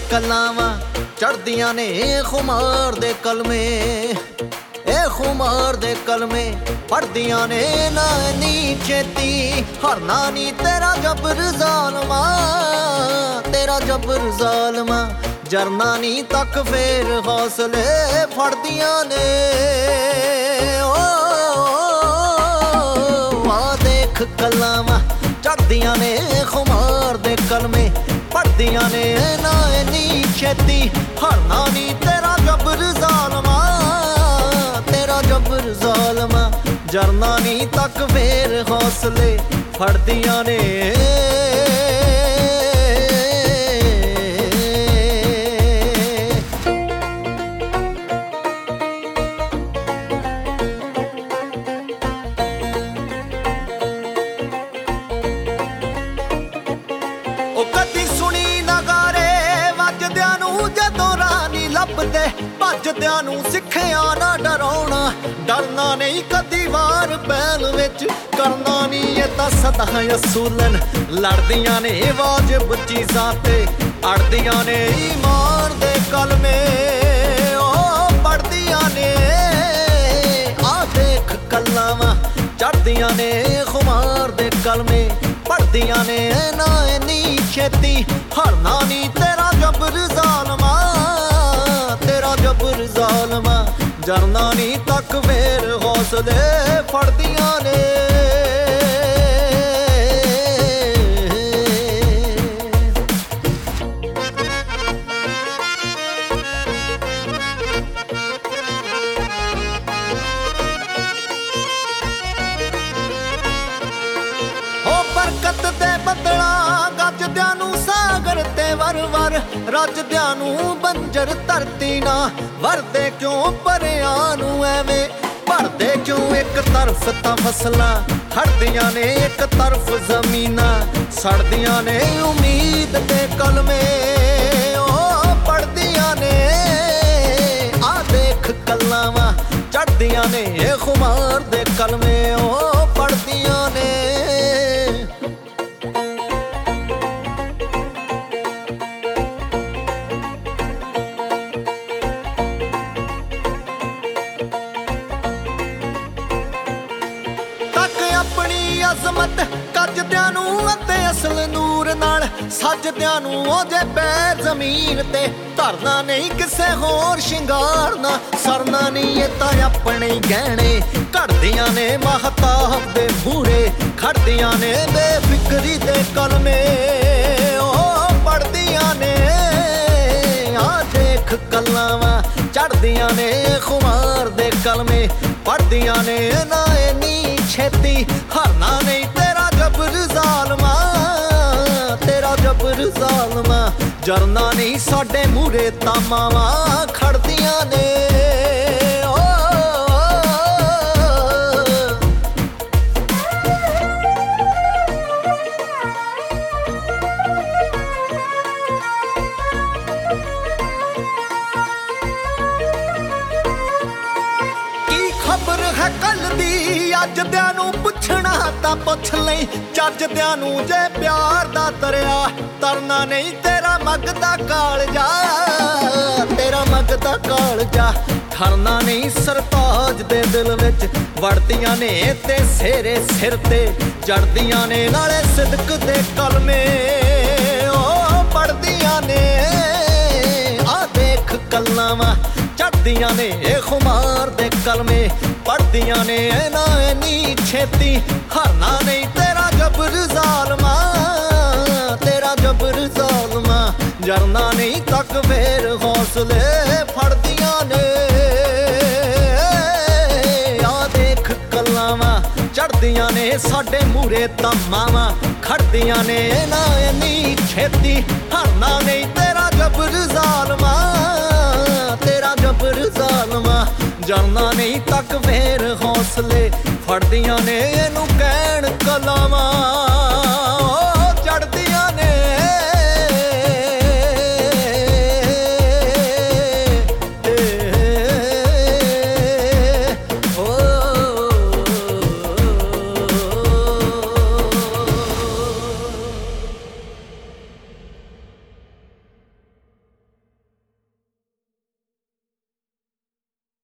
ਕਲਾਵਾਂ ਚੜ੍ਹਦੀਆਂ ਨੇ ਖੁਮਾਰ ਦੇ ਕਲਮੇ, ਇਹ ਖੁਮਾਰ ਦੇ ਕਲਮੇ ਪੜ੍ਹਦੀਆਂ ਨੇ ਨਾ ਇੰਨੀ ਛੇਤੀ। ਹਰਨਾ ਨੀ ਤੇਰਾ ਜਬਰ ਜ਼ਾਲਮਾ, ਤੇਰਾ ਜਬਰ ਜ਼ਾਲਮਾ। ਜਰਨਾ ਨੀ ਤੱਕ ਫੇਰ ਹੌਸਲੇ ਫੜਦੀਆਂ ਨੇ। ਆ ਦੇਖ ਕਲਾਵਾਂ ਚੜ੍ਹਦੀਆਂ ਨੇ ਖੁਮਾਰ ਦੇ ਕਲਮੇ, ਪੜ੍ਹਦੀਆਂ ਨੇ ਨਾ ਇੰਨੀ ਛੇਤੀ। ਹਰਨਾ ਨੀ ਤੇਰਾ ਜਬਰ ਜ਼ਾਲਮਾ, ਤੇਰਾ ਜਬਰ ਜ਼ਾਲਮਾ। ਜਰਨਾ ਨੀ ਤੱਕ ਫੇਰ ਹੌਸਲੇ ਫੜਦੀਆਂ ਨੇ। ਭੱਜਦਿਆਂ ਨੂੰ ਸਿੱਖਿਆ ਨਾ ਡਰਾਉਣਾ, ਡਰਨਾ ਨਹੀਂ ਕਦੀ ਵਾਰ ਪਹਿਲ ਵਿੱਚ, ਕਰਨਾ ਨਹੀਂ ਇਹ ਤਾਂ ਸਦਾ ਅਸੂਲਨ। ਲੜਦੀਆਂ ਨੇ ਵਾਜਿਬ ਚੀਜ਼ਾਂ ਤੇ, ਅੜਦੀਆਂ ਨੇ ਈਮਾਨ ਦੇ ਕਲਮੇ। ਉਹ ਪੜ੍ਹਦੀਆਂ ਨੇ ਆ ਦੇਖ ਕਲਾਵਾਂ ਚੜ੍ਹਦੀਆਂ ਨੇ ਖੁਮਾਰ ਦੇ ਕਲਮੇ, ਪੜ੍ਹਦੀਆਂ ਨੇ ਨਾ ਇੰਨੀ ਛੇਤੀ। ਹਰਨਾ ਨਹੀਂ ਤੇਰਾ ਜਬਰ ਜ਼ਾਲਮਾ, ਤੇਰਾ ਜਬਰ ਜ਼ਾਲਮਾ। ਜਰਨਾ ਨੀ ਤੱਕ ਫੇਰ ਹੌਸਲੇ ਫੜਦੀਆਂ ਨੇ। ਹੋ ਬਰਕਤ ਦੇ ਬੱਦਲਾਂ ਗੱਜਦਿਆਂ ਨੂੰ ਸਾਗਰ ਤੇ ਵਰ-ਵਰ, ਰੱਜਦਿਆਂ ਨੂੰ ਬੰਜਰ ਧਰਤੀ ਨਾ ਵਰਦੇ ਕਿਉਂ ਪਰਿਆਂ ਨੂੰ ਐਵੇਂ। ਭਰਦੇ ਕਿਉਂ ਇੱਕ ਤਰਫ ਤਾਂ ਫਸਲਾਂ, ਹੜਦੀਆਂ ਨੇ ਇੱਕ ਤਰਫ ਜ਼ਮੀਨਾਂ। ਸੜਦੀਆਂ ਨੇ ਉਮੀਦ ਦੇ ਕਲਮੇ, ਉਹ ਪੜ੍ਹਦੀਆਂ ਨੇ ਆ ਦੇਖ ਕਲਾਵਾਂ ਚੜ੍ਹਦੀਆਂ ਨੇ ਇਹ ਖੁਮਾਰ ਦੇ ਕਲਮੇ। ਉਹ ਪੜ੍ਹਦੀਆਂ ਨੇ। ਆਪਣੀ ਅਜ਼ਮਤ ਕੱਜਦਿਆਂ ਨੂੰ ਅਤੇ ਅਸਲ ਨੂਰ ਨਾਲ, ਸੱਜਦਿਆਂ ਨੂੰ ਉਹਦੇ ਪੈਰ ਜ਼ਮੀਨ ਤੇ। ਧਰਨਾ ਨਹੀਂ ਕਿਸੇ ਹੋਰ ਸ਼ਿੰਗਾਰਨਾ, ਸਰਨਾ ਨਹੀਂ ਇਹ ਤਾਂ ਆਪਣੇ ਗਹਿਣੇ। ਘੜਦੀਆਂ ਨੇ ਮਹਤਾਬ ਦੇ ਮੂਹਰੇ, ਖੜਦੀਆਂ ਨੇ ਬੇਫਿਕਰੀ ਦੇ ਕਲਮੇ। ਉਹ ਪੜ੍ਹਦੀਆਂ ਨੇ ਆ ਦੇਖ ਕਲਾਵਾਂ ਚੜ੍ਹਦੀਆਂ ਨੇ ਖੁਮਾਰ ਦੇ ਕਲਮੇ, ਪੜ੍ਹਦੀਆਂ ਨੇ ਨਾ ਇੰਨੀ ਛੇਤੀ। ਹਰਨਾ ਨਹੀਂ ਤੇਰਾ ਜਬਰ ਜ਼ਾਲਮਾ, ਤੇਰਾ ਜਬਰ ਜ਼ਾਲਮਾ। ਜਰਨਾ ਨਹੀਂ ਸਾਡੇ ਮੂਹਰੇ ਤਾਂ ਮਾਵਾਂ ਖੜਦੀਆਂ ਨੇ। ਖਬਰ ਹੈ ਕੱਲ ਦੀ ਅੱਜਦਿਆਂ ਨੂੰ ਪੁੱਛਣਾ ਤਾਂ ਪੁੱਛ ਲਈ। ਚੱਜਦਿਆਂ ਨੂੰ ਜੇ ਪਿਆਰ ਦਾ ਦਰਿਆ, ਤਰਨਾ ਨਹੀਂ ਤੇਰਾ ਮੱਗਦਾ ਕਾਲਜਾ, ਤੇਰਾ ਮੱਗਦਾ ਕਾਲਜਾ। ਠਰਨਾ ਨਹੀਂ ਸਰਤਾਜ ਦੇ ਦਿਲ ਵਿੱਚ, ਵੜਦੀਆਂ ਨੇ ਤੇ ਸੇਰੇ ਸਿਰ ਤੇ। ਜੜਦੀਆਂ ਨੇ ਨਾਲੇ ਸਿਦਕ ਦੇ ਕਲਮੇ, ਉਹ ਪੜ੍ਹਦੀਆਂ ਨੇ ਆ ਦੇਖ ਕਲਾਵਾਂ ਚੜ੍ਹਦੀਆਂ ਨੇ ਇਹ ਖੁਮਾਰ ਦੇ ਕਲਮੇ, ਪੜ੍ਹਦੀਆਂ ਨੇ ਨਾ ਇੰਨੀ ਛੇਤੀ। ਹਰਨਾ ਨਹੀਂ ਤੇਰਾ ਜਬਰ ਜ਼ਾਲਮਾ, ਤੇਰਾ ਜਬਰ ਜ਼ਾਲਮਾ। ਜਰਨਾ ਨਹੀਂ ਤੱਕ ਫੇਰ ਹੌਸਲੇ ਫੜਦੀਆਂ ਨੇ। ਆ ਦੇਖ ਕਲਾਵਾਂ ਚੜ੍ਹਦੀਆਂ ਨੇ ਸਾਡੇ ਮੂਹਰੇ ਤਾਂ ਮਾਵਾਂ ਖੜਦੀਆਂ ਨੇ ਨਾ ਇੰਨੀ ਛੇਤੀ। ਹਰਨਾ ਨਹੀਂ ਤੇਰਾ ਜਬਰ ਜ਼ਾਲਮਾ, ਤੇਰਾ ਜਬਰ ਜ਼ਾਲਮਾ। ਜਰਨਾ ਨਹੀਂ ਤੱਕ ਫੇਰ ਹੌਸਲੇ ਫੜਦੀਆਂ ਨੇ ਇਹਨੂੰ।